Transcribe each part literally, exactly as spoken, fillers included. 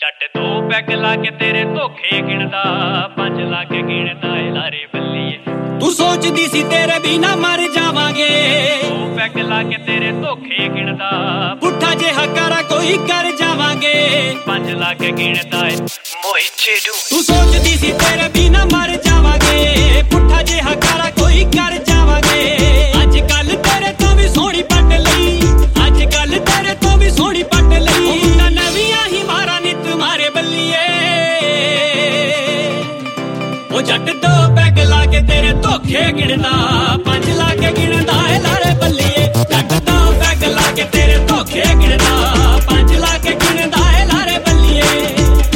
ਜੱਟ ਦੋ ਪੈਗ ਲਾ ਕੇ ਤੇਰੇ ਧੋਖੇ ਗਿਣਦਾ, ਪੰਜ ਲਾ ਕੇ ਗਿਣਦਾ ਏ ਲਾਰੇ ਬੱਲੀਏ। ਤੂੰ ਸੋਚਦੀ ਸੀ ਤੇਰੇ ਬਿਨਾ ਮਰ ਜਾਵਾਂਗੇ, ਦੋ ਪੈਗ ਲਾ ਕੇ ਤੇਰੇ ਧੋਖੇ ਗਿਣਦਾ, ਪੁੱਠਾ ਜਿਹਾ ਕਾਰਾ ਕੋਈ ਕਰ ਜਾਵਾਂਗੇ, ਪੰਜ ਲਾ ਕੇ ਗਿਣਦਾ ਏ ਮੋਹੀ ਛੇੜੂ। ਤੂੰ ਸੋਚਦੀ ਸੀ ਤੇਰੇ ਬਿਨਾ ਮਰ ਜਾਵਾਂਗੇ, ਪੁੱਠਾ ਜਿਹਾ ਕਾਰਾ ਕੋਈ ਕਰ ਜਾਵਾਂਗੇ। ਅੱਜ ਕੱਲ ਤੇਰੇ ਤੋਂ ਵੀ ਸੋਹਣੀ ਪੱਟ ਲਈ, ਅੱਜ ਕੱਲ ਤੇਰੇ ਤੋਂ ਵੀ ਸੋਹਣੀ ਪੱਟ ਲਈ। ਮੁੰਡਾ ਨਵੀਆਂ ਹੀ ਮਾਰਾ ਨਿਤ ਮਾਰੇ ਬੱਲੀਏ। ਉਹ ਜੱਟ ਦੋ ਪੈਗ ਲਾ ਕੇ ਤੇਰੇ ਧੋਖੇ ਗਿਣਦਾ, ਪੰਜ ਲਾ ਕੇ ਗਿਣਦਾ ਏ ਲਾਰੇ ਬੱਲੀਏ। ਜੱਟ ਦੋ ਪੈਗ ਲਾ ਕੇ ਤੇਰੇ ਧੋਖੇ ਗਿਣਦਾ, ਪੰਜ ਲਾ ਕੇ ਗਿਣਦਾ ਏ ਲਾਰੇ ਬੱਲੀਏ।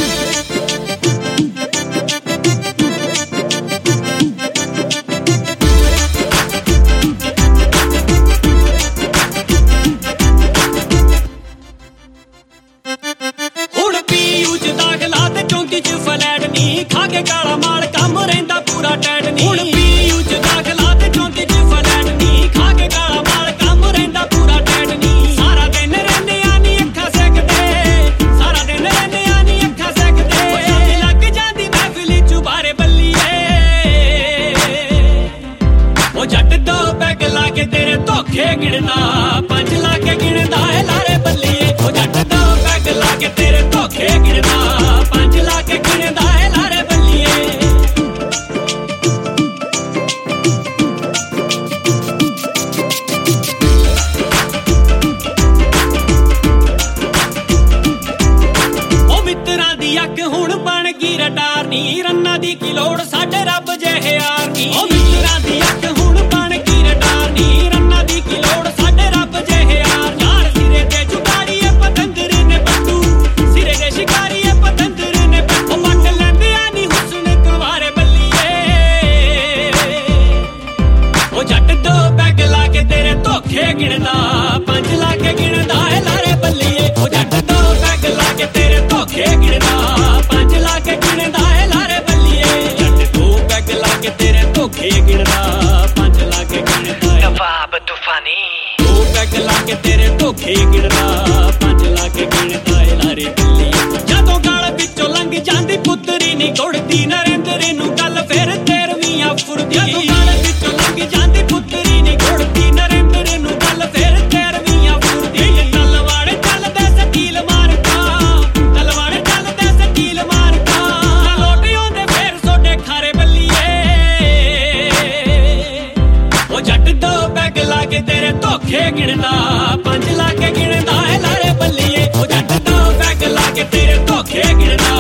ਹੁਣ ਪੀਯੂ ਚ ਦਾਖਲਾ ਤੇ ਚੌਂਕੀ ਚ ਫਲੈਟ ਨੀ, ਖਾ ਕੇ ਕਾਲਾ ਮਾਲ ਕੰਮ ਰਹਿੰਦਾ ਪੂਰਾ ਟੈਟ ਨੀ। ਹੁਣ ਪੀਯੂ ਚ ਦਾਖਲਾ ਤੇ ਚੌਂਕੀ ਚ ਫਲੈਟ ਨੀ, ਖਾ ਕੇ ਕਾਲਾ ਮਾਲ ਕੰਮ ਰਹਿੰਦਾ ਪੂਰਾ ਟੈਟ ਨੀ। ਸਾਰਾ ਦਿਨ ਰਹਿੰਦੇ ਆ ਨੀ ਅੱਖਾਂ ਸੇਕਦੇ, ਸਾਰਾ ਦਿਨ ਰਹਿੰਦੇ ਆ ਨੀ ਅੱਖਾਂ ਸੇਕਦੇ। ਸ਼ਾਮੀ ਲੱਗ ਜਾਂਦੀ ਮਹਿਫਿਲ ਚ ਬਾਰੇ ਬੱਲੀਏ। ਉਹ ਜੱਟ ਦੋ ਪੈਗ ਲਾ ਕੇ ਤੇਰੇ ਧੋਖੇ ਗਿਣਦਾ, ਪੰਜ ਲਾ ਕੇ ਗਿਣਦਾ ਏ ਲਾਰੇ ਬੱਲੀਏ। ਉਹ ਜੱਟ ਦੋ ਪੈਗ ਲਾ ਕੇ ਤੇਰੇ ਧੋਖੇ ਗਿਣਦਾ, ਪੰਜ ਲਾ ਕੇ ਗਿਣਦਾ ਏ ਲਾਰੇ ਬੱਲੀਏ। ਉਹ ਮਿੱਤਰਾਂ ਦੀ ਅੱਖ ਹੁਣ ਬਣ ਗਈ ਰਟਾਰ ਨੀ, ਰੰਨਾਂ ਦੀ ਕੀ ਲੋੜ ਸਾਡੇ ਰੱਬ ਜਿਹੇ ਯਾਰ ਨੀ। ਉਹ ਮਿੱਤਰਾਂ ਦੀ ਅੱਖ ਹੁਣ ਬਣ ਗਈ ਰਟਾਰ ਨੀ, ਰੰਨਾਂ ਦੀ ਕੀ ਲੋੜ ਸਾਡੇ ਰੱਬ ਜਿਹੇ ਯਾਰ। ਯਾਰ ਸਿਰੇ ਤੇ ਚੁਗਾੜੀਏ ਪਤੰਦਰ ਨੇ ਪੱਟੂ, ਸਿਰੇ ਦੇ ਸ਼ਿਕਾਰੀਏ ਪਤੰਦਰ ਨੇ ਪੱਟੂ। ਉਹ ਪੱਟ ਲੈਂਦੇ ਆ ਨੀ ਹੁਸਨ ਕੁਵਾਰੇ ਬੱਲੀਏ। ਉਹ ਜੱਟ ਦੋ ਪੈਗ ਲਾ ਕੇ ਤੇਰੇ ਧੋਖੇ ਗਿਣਦਾ, ਪੰਜ ਲਾ ਕੇ ਗਿਣਦਾ ਏ ਲਾਰੇ ਬੱਲੀਏ। ਉਹ ਜੱਟ ਦੋ ਪੈਗ ਲਾ ਕੇ ਤੇਰੇ ਧੋਖੇ ਗਿਣਦਾ, ਪੰਜ ਲਾ ਕੇ ਗਿਣਦਾ ਏ ਲਾਰੇ ਬੱਲੀਏ। ਜੱਟ ਦੋ ਪੈਗ ਲਾ ਕੇ ਤੇਰੇ ਧੋਖੇ ਗਿਣਦਾ, ਪੰਜ ਲਾ ਕੇ ਗਿਣਦਾ ਏ ਨਵਾਬ ਤੂਫਾਨੀ। ਦੋ ਪੈਗ ਲਾ ਕੇ ਤੇਰੇ ਧੋਖੇ ਗਿਣਦਾ, ਪੰਜ ਲਾ ਕੇ ਗਿਣਦਾ ਏ ਲਾਰੇ ਬੱਲੀਏ। ਜਦੋਂ ਗਲ ਵਿੱਚੋਂ ਲੰਘ ਜਾਂਦੀ ਪੁੱਤਰੀ ਨੀ ਗੁੜਦੀ, ਨਰਿੰਦਰ ਨੂੰ ਗੱਲ ਫਿਰ ਤੇਰਵੀਂ ਫੁਰਦੀ। ਜਦੋਂ ਗਲ ਵਿੱਚੋਂ ਲੰਘ ਜਾਂਦੀ ਪੁੱਤਰੀ ਨੀ ਗੁੜਦੀ, ਨਰਿੰਦਰ ਨੂੰ ਗੱਲ ਫਿਰ ਤੇਰਵੀਂ ਫੁਰਦੀ। ਤਲਵਾਰ ਚੱਲਦੇ ਸਕੀਲ ਮਾਰਦਾ, ਤਲਵਾਰ ਚੱਲਦੇ ਸਕੀਲ ਮਾਰਦਾ। ਲੋਟ ਆਉਂਦੇ ਫਿਰ ਸੋਡੇ ਖਾਰੇ ਬੱਲੀਏ। ਉਹ ਜੱਟ ਦੋ ਪੈਗ ਲਾ ਕੇ ਤੇਰੇ ਧੋਖੇ ਗਿਣਦਾ, ਪੰਜ ਲਾ ਕੇ ਗਿਣਦਾ ਏ ਲਾਰੇ ਬੱਲੀਏ। ਉਹ ਜੱਟ ਦੋ ਪੈਗ ਲਾ ਕੇ ਤੇਰੇ ਧੋਖੇ ਗਿਣਦਾ,